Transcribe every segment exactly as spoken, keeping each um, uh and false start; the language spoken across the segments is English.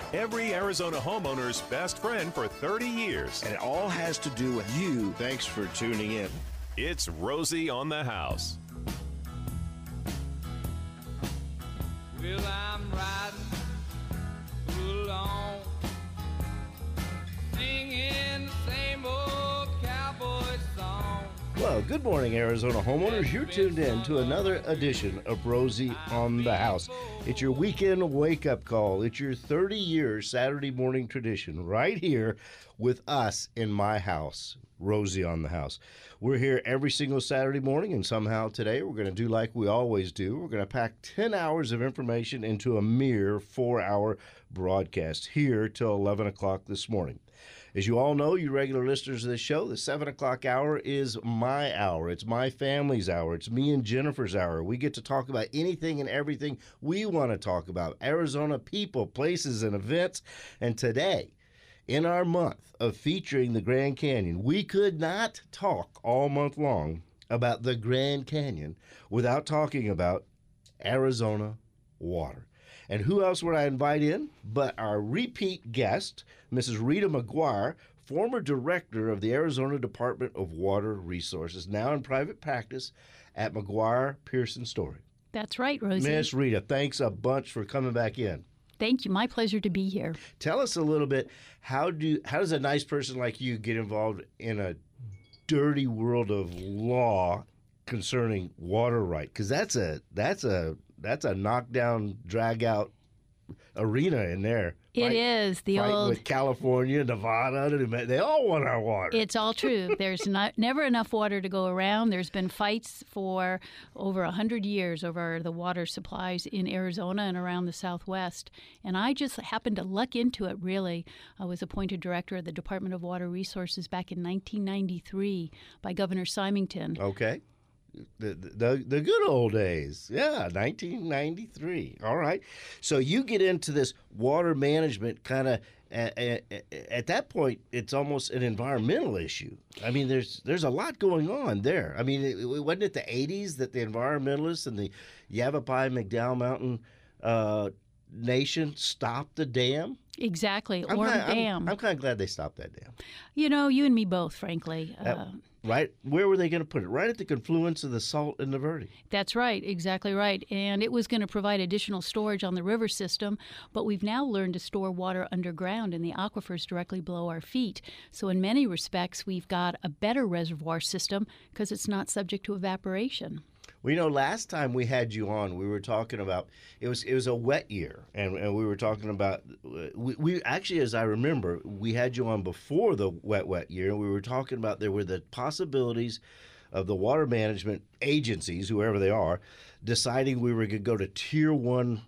Every Arizona homeowner's best friend for thirty years. And it all has to do with you. Thanks for tuning in. It's Rosie on the House. Well, I'm riding along, singing the same old cowboy song. Well, good morning, Arizona homeowners. You're tuned in to another edition of Rosie on the House. It's your weekend wake-up call. It's your thirty-year Saturday morning tradition right here with us in my house, Rosie on the House. We're here every single Saturday morning, and somehow today we're going to do like we always do. We're going to pack ten hours of information into a mere four-hour broadcast here till eleven o'clock this morning. As you all know, you regular listeners of this show, the seven o'clock hour is my hour. It's my family's hour. It's me and Jennifer's hour. We get to talk about anything and everything we want to talk about. Arizona people, places, and events. And today, in our month of featuring the Grand Canyon, we could not talk all month long about the Grand Canyon without talking about Arizona water. And who else would I invite in but our repeat guest, Missus Rita McGuire, former director of the Arizona Department of Water Resources, now in private practice at McGuire Pearson Story. That's right, Rosie. Miss Rita, thanks a bunch for coming back in. Thank you. My pleasure to be here. Tell us a little bit, how do how does a nice person like you get involved in a dirty world of law concerning water right? Because that's a that's a that's a knockdown, drag out arena in there. It Fight, is the fight old with California, Nevada. They all want our water. It's all true. There's not never enough water to go around. There's been fights for over a hundred years over the water supplies in Arizona and around the Southwest. And I just happened to luck into it. Really, I was appointed director of the Department of Water Resources back in nineteen ninety-three by Governor Symington. Okay. The, the the good old days. Yeah, nineteen ninety-three. All right. So you get into this water management kind of at, at, at that point, it's almost an environmental issue. I mean, there's there's a lot going on there. I mean, it, it, wasn't it the eighties that the environmentalists and the Yavapai McDowell Mountain uh, Nation stopped the dam? Exactly. I'm Orm kinda, Dam. I'm, I'm kind of glad they stopped that dam. You know, you and me both, frankly. Uh, Uh, right? Where were they going to put it? Right at the confluence of the Salt and the Verde. That's right, exactly right. And it was going to provide additional storage on the river system, but we've now learned to store water underground in the aquifers directly below our feet. So in many respects, we've got a better reservoir system because it's not subject to evaporation. Well, you know, last time we had you on, we were talking about it was it was a wet year, and, and we were talking about we, we actually, as I remember, we had you on before the wet wet year, and we were talking about there were the possibilities of the water management agencies, whoever they are, deciding we were going to go to tier one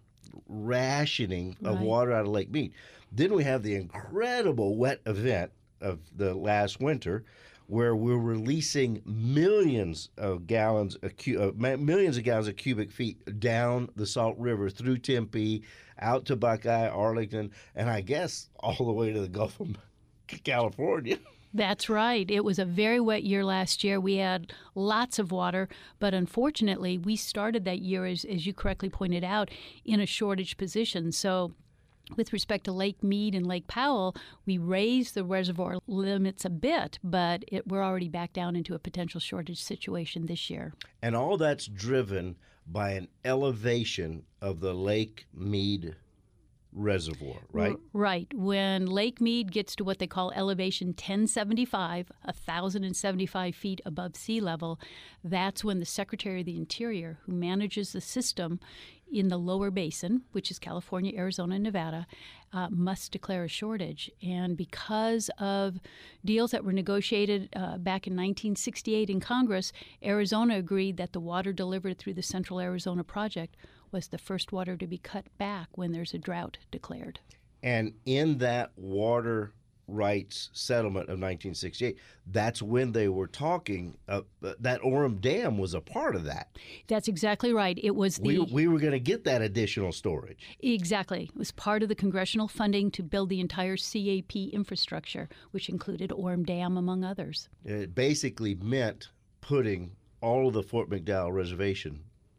rationing of Right. water out of Lake Mead. Then we have the incredible wet event of the last winter, where we're releasing millions of gallons, of cu- uh, ma- millions of gallons of cubic feet down the Salt River through Tempe, out to Buckeye, Arlington, and I guess all the way to the Gulf of California. That's right. It was a very wet year last year. We had lots of water, but unfortunately, we started that year, as, as you correctly pointed out, in a shortage position. So with respect to Lake Mead and Lake Powell, we raised the reservoir limits a bit, but it, we're already back down into a potential shortage situation this year. And all that's driven by an elevation of the Lake Mead reservoir, right? R- right. When Lake Mead gets to what they call elevation ten seventy-five, one thousand seventy-five feet above sea level, that's when the Secretary of the Interior, who manages the system in the lower basin, which is California, Arizona, and Nevada, uh, must declare a shortage. And because of deals that were negotiated uh, back in nineteen sixty-eight in Congress, Arizona agreed that the water delivered through the Central Arizona Project was the first water to be cut back when there's a drought declared. And in that water rights settlement of nineteen sixty-eight, that's when they were talking, uh, that Orem Dam was a part of that. That's exactly right. It was the... We, we were going to get that additional storage. Exactly. It was part of the congressional funding to build the entire C A P infrastructure, which included Orem Dam, among others. It basically meant putting all of the Fort McDowell Reservation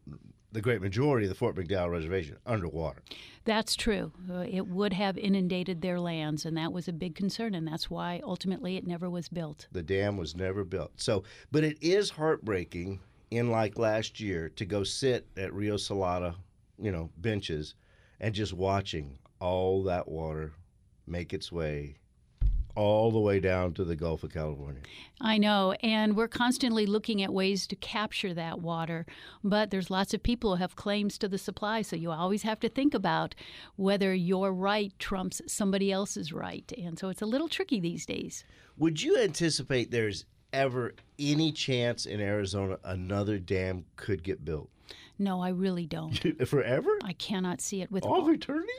the great majority of the Fort McDowell Reservation underwater. That's true. Uh, it would have inundated their lands, and that was a big concern, and that's why ultimately it never was built. The dam was never built. So, but it is heartbreaking in like last year to go sit at Rio Salada, you know, benches and just watching all that water make its way all the way down to the Gulf of California. I know, and we're constantly looking at ways to capture that water, but there's lots of people who have claims to the supply, so you always have to think about whether your right trumps somebody else's right, and so it's a little tricky these days. Would you anticipate there's ever any chance in Arizona another dam could get built? No, I really don't. Forever? I cannot see it with All all of eternity?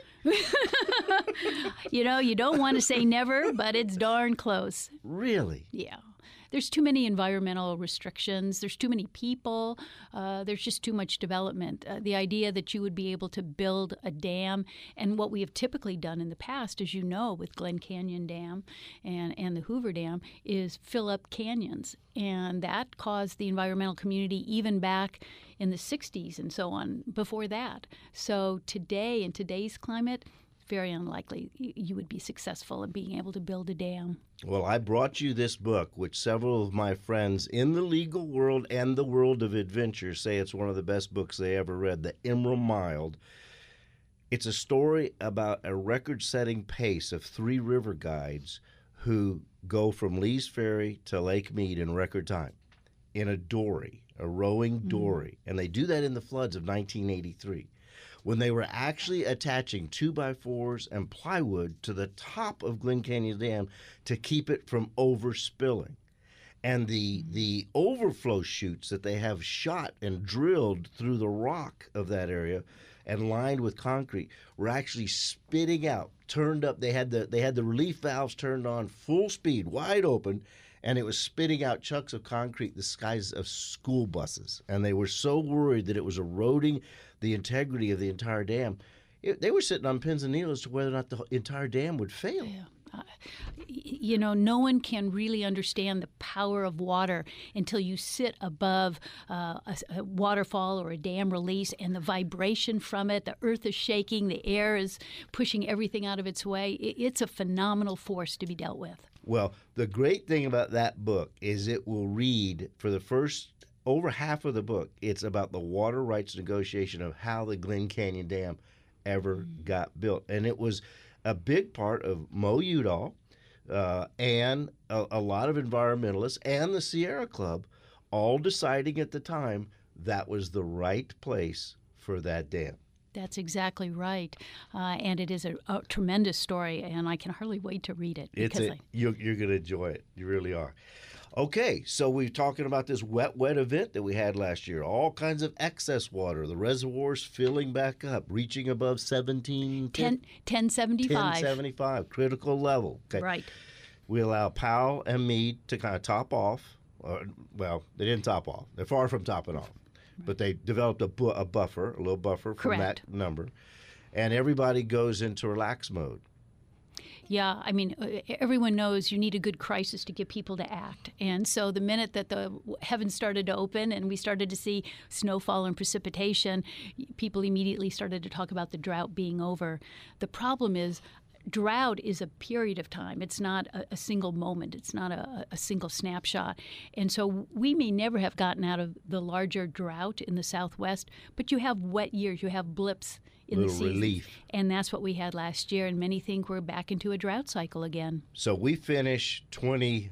You know, you don't want to say never, but it's darn close. Really? Yeah. There's too many environmental restrictions. There's too many people. Uh, there's just too much development. Uh, the idea that you would be able to build a dam, and what we have typically done in the past, as you know, with Glen Canyon Dam and, and the Hoover Dam, is fill up canyons. And that caused the environmental community even back in the sixties and so on before that. So today, in today's climate, very unlikely you would be successful in being able to build a dam. Well, I brought you this book, which several of my friends in the legal world and the world of adventure say it's one of the best books they ever read, The Emerald Mile. It's a story about a record-setting pace of three river guides who go from Lee's Ferry to Lake Mead in record time in a dory, a rowing dory. Mm. And they do that in the floods of nineteen eighty-three. When they were actually attaching two-by-fours and plywood to the top of Glen Canyon Dam to keep it from overspilling. And the the overflow chutes that they have shot and drilled through the rock of that area and lined with concrete were actually spitting out, turned up. They had the they had the relief valves turned on full speed, wide open, and it was spitting out chunks of concrete the size of school buses. And they were so worried that it was eroding the integrity of the entire dam. It, they were sitting on pins and needles to whether or not the entire dam would fail. Yeah. Uh, you know, no one can really understand the power of water until you sit above uh, a, a waterfall or a dam release, and the vibration from it, the earth is shaking, the air is pushing everything out of its way. It, it's a phenomenal force to be dealt with. Well, the great thing about that book is it will read for the first over half of the book. It's about the water rights negotiation of how the Glen Canyon Dam ever mm. got built. And it was a big part of Mo Udall uh, and a, a lot of environmentalists and the Sierra Club all deciding at the time that was the right place for that dam. That's exactly right. Uh, and it is a, a tremendous story, and I can hardly wait to read it. It's a, I... you're, you're going to enjoy it. You really are. Okay, so we're talking about this wet, wet event that we had last year. All kinds of excess water, the reservoirs filling back up, reaching above seventeen... ten, ten seventy-five. ten seventy-five, critical level. Okay. Right. We allow Powell and Meade to kind of top off. Or, well, they didn't top off. They're far from topping off. Right. But they developed a, bu- a buffer, a little buffer from Correct. that number. And everybody goes into relax mode. Yeah, I mean, everyone knows you need a good crisis to get people to act. And so the minute that the heavens started to open and we started to see snowfall and precipitation, people immediately started to talk about the drought being over. The problem is, drought is a period of time. It's not a, a single moment. It's not a, a single snapshot. And so we may never have gotten out of the larger drought in the Southwest, but you have wet years. You have blips in Little the season. Relief. And that's what we had last year, and many think we're back into a drought cycle again. So we finished twenty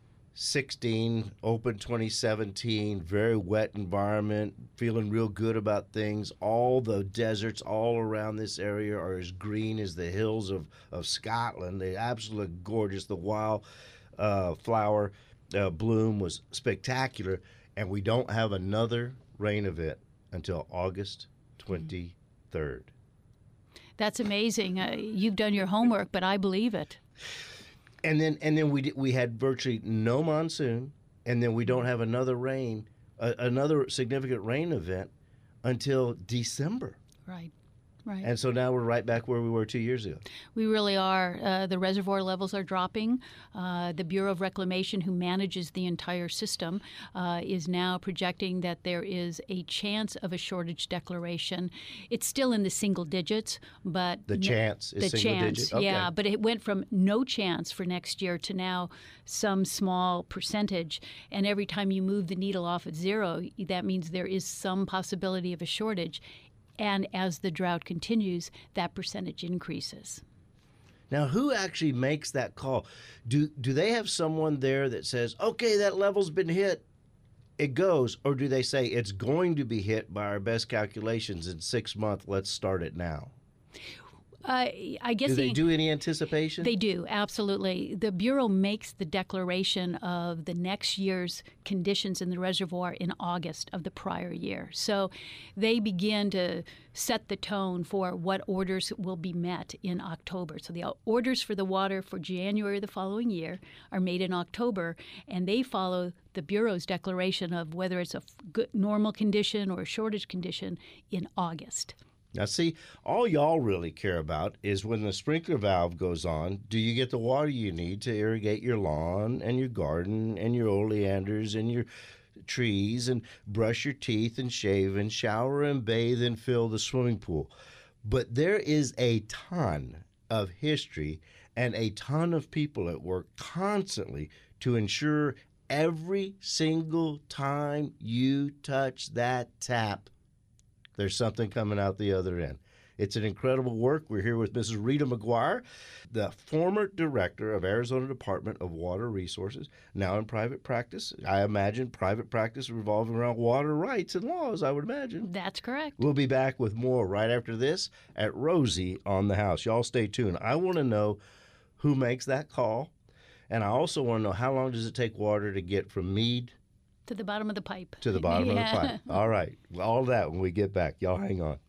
sixteen, open twenty seventeen, very wet environment, feeling real good about things. All the deserts all around this area are as green as the hills of, of Scotland. They're absolutely gorgeous. The wild uh, flower uh, bloom was spectacular, and we don't have another rain event until August twenty-third. That's amazing. Uh, you've done your homework, but I believe it. And then, and then we did, we had virtually no monsoon, and then we don't have another rain, uh, another significant rain event until December. Right. Right. And so now we're right back where we were two years ago. We really are. Uh, the reservoir levels are dropping. Uh, the Bureau of Reclamation, who manages the entire system, uh, is now projecting that there is a chance of a shortage declaration. It's still in the single digits, but The n- chance is the single chance, digit? Okay. yeah. But it went from no chance for next year to now some small percentage. And every time you move the needle off at zero, that means there is some possibility of a shortage. And as the drought continues, that percentage increases. Now, who actually makes that call? Do do they have someone there that says, okay, that level's been hit, it goes, or do they say it's going to be hit by our best calculations in six months, let's start it now? Uh, I guess Do they the- do any anticipation? They do, absolutely. The Bureau makes the declaration of the next year's conditions in the reservoir in August of the prior year. So they begin to set the tone for what orders will be met in October. So the orders for the water for January the following year are made in October, and they follow the Bureau's declaration of whether it's a good, normal condition or a shortage condition in August. Now, see, all y'all really care about is when the sprinkler valve goes on, do you get the water you need to irrigate your lawn and your garden and your oleanders and your trees and brush your teeth and shave and shower and bathe and fill the swimming pool? But there is a ton of history and a ton of people at work constantly to ensure every single time you touch that tap, there's something coming out the other end. It's an incredible work. We're here with Missus Rita McGuire, the former director of Arizona Department of Water Resources, now in private practice. I imagine private practice revolving around water rights and laws, I would imagine. That's correct. We'll be back with more right after this at Rosie on the House. Y'all stay tuned. I want to know who makes that call, and I also want to know how long does it take water to get from Meade To the bottom of the pipe. to the bottom Yeah. of the pipe. All right. All that when we get back. Y'all hang on.